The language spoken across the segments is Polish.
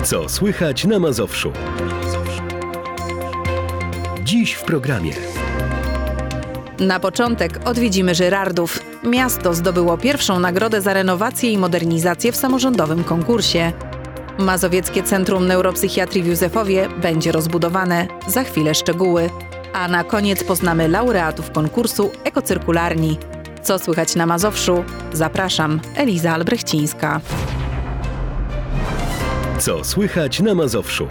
Co słychać na Mazowszu? Dziś w programie. Na początek odwiedzimy Żyrardów. Miasto zdobyło pierwszą nagrodę za renowację i modernizację w samorządowym konkursie. Mazowieckie Centrum Neuropsychiatrii w Józefowie będzie rozbudowane. Za chwilę szczegóły. A na koniec poznamy laureatów konkursu Ekocyrkularni. Co słychać na Mazowszu? Zapraszam, Eliza Albrechcińska. Co słychać na Mazowszu?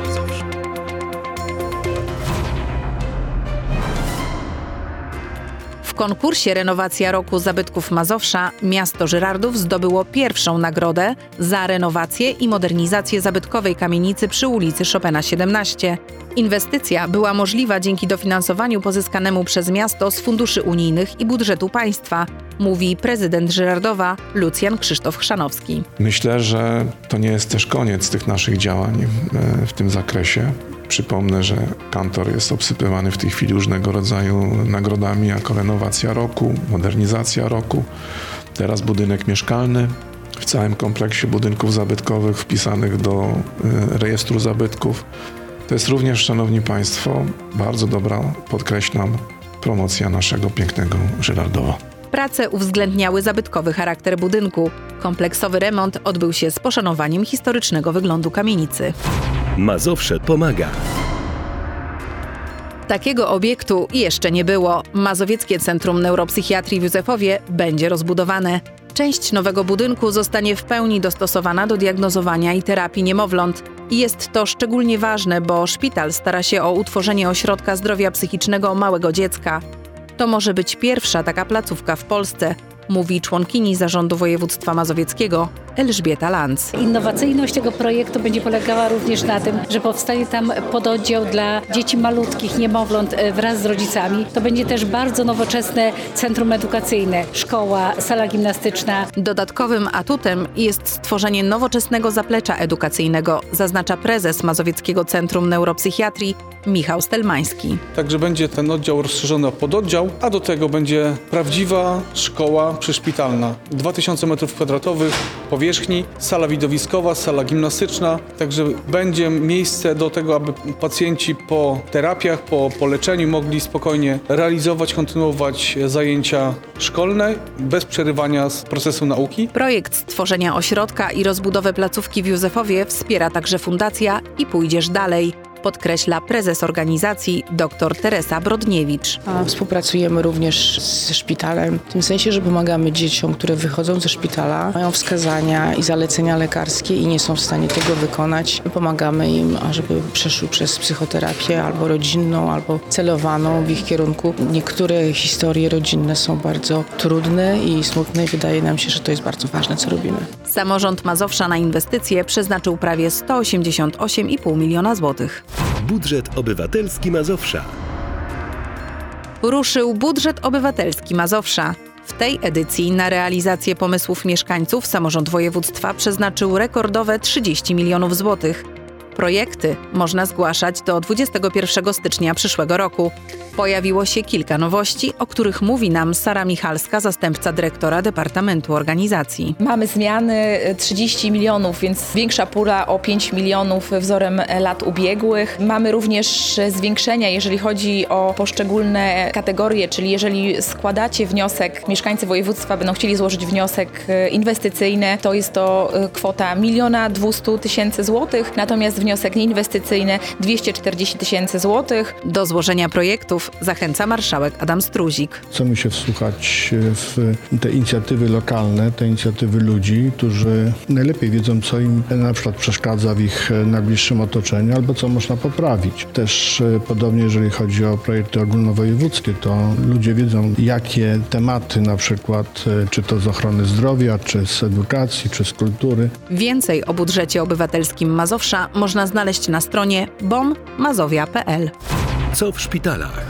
W konkursie Renowacja Roku Zabytków Mazowsza miasto Żyrardów zdobyło pierwszą nagrodę za renowację i modernizację zabytkowej kamienicy przy ulicy Chopina 17. Inwestycja była możliwa dzięki dofinansowaniu pozyskanemu przez miasto z funduszy unijnych i budżetu państwa, mówi prezydent Żyrardowa Lucjan Krzysztof Chrzanowski. Myślę, że to nie jest też koniec tych naszych działań w tym zakresie. Przypomnę, że kantor jest obsypywany w tej chwili różnego rodzaju nagrodami, jako renowacja roku, modernizacja roku. Teraz budynek mieszkalny w całym kompleksie budynków zabytkowych wpisanych do rejestru zabytków. To jest również, szanowni państwo, bardzo dobra, podkreślam, promocja naszego pięknego Żyrardowa. Prace uwzględniały zabytkowy charakter budynku. Kompleksowy remont odbył się z poszanowaniem historycznego wyglądu kamienicy. Mazowsze pomaga. Takiego obiektu jeszcze nie było. Mazowieckie Centrum Neuropsychiatrii w Józefowie będzie rozbudowane. Część nowego budynku zostanie w pełni dostosowana do diagnozowania i terapii niemowląt. Jest to szczególnie ważne, bo szpital stara się o utworzenie ośrodka zdrowia psychicznego małego dziecka. To może być pierwsza taka placówka w Polsce, mówi członkini Zarządu Województwa Mazowieckiego Elżbieta Lanz. Innowacyjność tego projektu będzie polegała również na tym, że powstanie tam pododdział dla dzieci malutkich, niemowląt wraz z rodzicami. To będzie też bardzo nowoczesne centrum edukacyjne, szkoła, sala gimnastyczna. Dodatkowym atutem jest stworzenie nowoczesnego zaplecza edukacyjnego, zaznacza prezes Mazowieckiego Centrum Neuropsychiatrii Michał Stelmański. Także będzie ten oddział rozszerzony o pododdział, a do tego będzie prawdziwa szkoła przyszpitalna. 2000 m2 powierzchni, sala widowiskowa, sala gimnastyczna. Także będzie miejsce do tego, aby pacjenci po terapiach, po leczeniu mogli spokojnie realizować, kontynuować zajęcia szkolne bez przerywania z procesu nauki. Projekt stworzenia ośrodka i rozbudowę placówki w Józefowie wspiera także fundacja I Pójdziesz Dalej, podkreśla prezes organizacji dr Teresa Brodniewicz. Współpracujemy również ze szpitalem, w tym sensie, że pomagamy dzieciom, które wychodzą ze szpitala, mają wskazania i zalecenia lekarskie i nie są w stanie tego wykonać. Pomagamy im, ażeby przeszły przez psychoterapię albo rodzinną, albo celowaną w ich kierunku. Niektóre historie rodzinne są bardzo trudne i smutne i wydaje nam się, że to jest bardzo ważne, co robimy. Samorząd Mazowsza na inwestycje przeznaczył prawie 188,5 miliona złotych. Budżet obywatelski Mazowsza. Ruszył budżet obywatelski Mazowsza. W tej edycji na realizację pomysłów mieszkańców samorząd województwa przeznaczył rekordowe 30 milionów złotych. Projekty można zgłaszać do 21 stycznia przyszłego roku. Pojawiło się kilka nowości, o których mówi nam Sara Michalska, zastępca dyrektora Departamentu Organizacji. Mamy zmiany 30 milionów, więc większa pula o 5 milionów wzorem lat ubiegłych. Mamy również zwiększenia, jeżeli chodzi o poszczególne kategorie, czyli jeżeli składacie wniosek, mieszkańcy województwa będą chcieli złożyć wniosek inwestycyjny, to jest to kwota 1 200 000 złotych, natomiast wniosek nieinwestycyjny 240 000 złotych. Do złożenia projektów zachęca marszałek Adam Struzik. Chcemy się wsłuchać w te inicjatywy lokalne, te inicjatywy ludzi, którzy najlepiej wiedzą, co im na przykład przeszkadza w ich najbliższym otoczeniu, albo co można poprawić. Też podobnie, jeżeli chodzi o projekty ogólnowojewódzkie, to ludzie wiedzą, jakie tematy na przykład, czy to z ochrony zdrowia, czy z edukacji, czy z kultury. Więcej o budżecie obywatelskim Mazowsza można znaleźć na stronie bommazowia.pl. Co w szpitalach?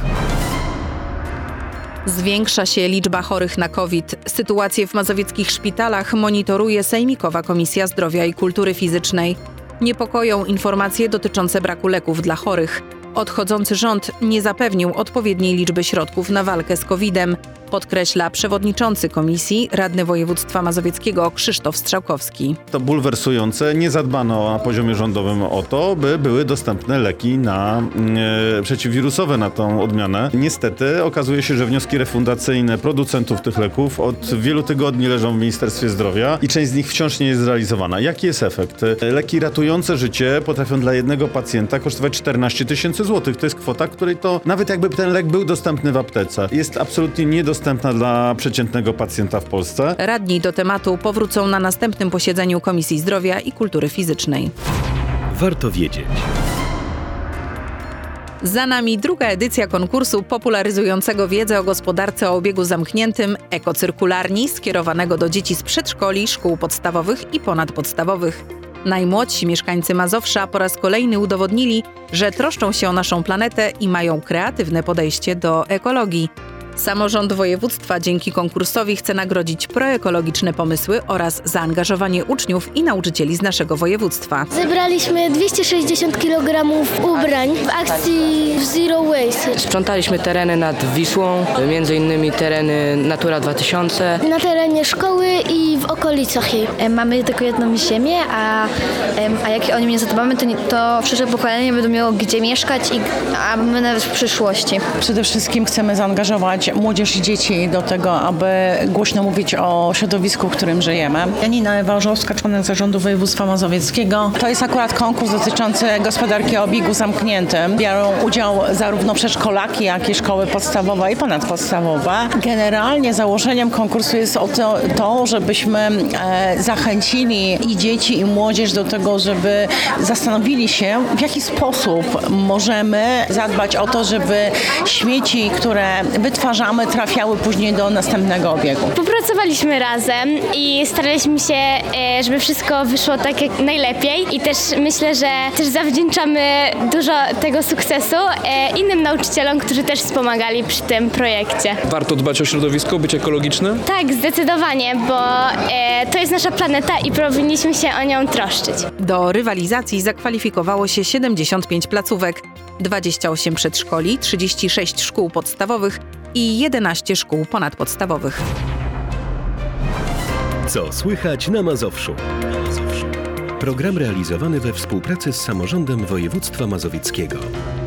Zwiększa się liczba chorych na COVID. Sytuację w mazowieckich szpitalach monitoruje Sejmikowa Komisja Zdrowia i Kultury Fizycznej. Niepokoją informacje dotyczące braku leków dla chorych. Odchodzący rząd nie zapewnił odpowiedniej liczby środków na walkę z COVID-em. podkreśla przewodniczący komisji, radny województwa mazowieckiego Krzysztof Strzałkowski. To bulwersujące, nie zadbano na poziomie rządowym o to, by były dostępne leki przeciwwirusowe na tą odmianę. Niestety okazuje się, że wnioski refundacyjne producentów tych leków od wielu tygodni leżą w Ministerstwie Zdrowia i część z nich wciąż nie jest zrealizowana. Jaki jest efekt? Leki ratujące życie potrafią dla jednego pacjenta kosztować 14 000 złotych. To jest kwota, której to nawet jakby ten lek był dostępny w aptece, jest absolutnie niedostępna dla przeciętnego pacjenta w Polsce. Radni do tematu powrócą na następnym posiedzeniu Komisji Zdrowia i Kultury Fizycznej. Warto wiedzieć. Za nami druga edycja konkursu popularyzującego wiedzę o gospodarce o obiegu zamkniętym Ekocyrkularni, skierowanego do dzieci z przedszkoli, szkół podstawowych i ponadpodstawowych. Najmłodsi mieszkańcy Mazowsza po raz kolejny udowodnili, że troszczą się o naszą planetę i mają kreatywne podejście do ekologii. Samorząd województwa dzięki konkursowi chce nagrodzić proekologiczne pomysły oraz zaangażowanie uczniów i nauczycieli z naszego województwa. Zebraliśmy 260 kg ubrań w akcji Zero Waste. Sprzątaliśmy tereny nad Wisłą, między innymi tereny Natura 2000. Na terenie szkoły i w okolicach jej. Mamy tylko jedną ziemię, a jak o nią nie zadbamy, to przyszłe pokolenie będą miało gdzie mieszkać, a my nawet w przyszłości. Przede wszystkim chcemy zaangażować młodzież i dzieci do tego, aby głośno mówić o środowisku, w którym żyjemy. Janina Ewa-Orzowska, członek Zarządu Województwa Mazowieckiego. To jest akurat konkurs dotyczący gospodarki o obiegu zamkniętym. Biorą udział zarówno przedszkolaki, jak i szkoły podstawowe i ponadpodstawowe. Generalnie założeniem konkursu jest to, żebyśmy zachęcili i dzieci, i młodzież do tego, żeby zastanowili się, w jaki sposób możemy zadbać o to, żeby śmieci, które wytwarzamy, trafiały później do następnego obiegu. Popracowaliśmy razem i staraliśmy się, żeby wszystko wyszło tak jak najlepiej i też myślę, że też zawdzięczamy dużo tego sukcesu innym nauczycielom, którzy też wspomagali przy tym projekcie. Warto dbać o środowisko, być ekologicznym? Tak, zdecydowanie, bo to jest nasza planeta i powinniśmy się o nią troszczyć. Do rywalizacji zakwalifikowało się 75 placówek, 28 przedszkoli, 36 szkół podstawowych i 11 szkół ponadpodstawowych. Co słychać na Mazowszu? Program realizowany we współpracy z Samorządem Województwa Mazowieckiego.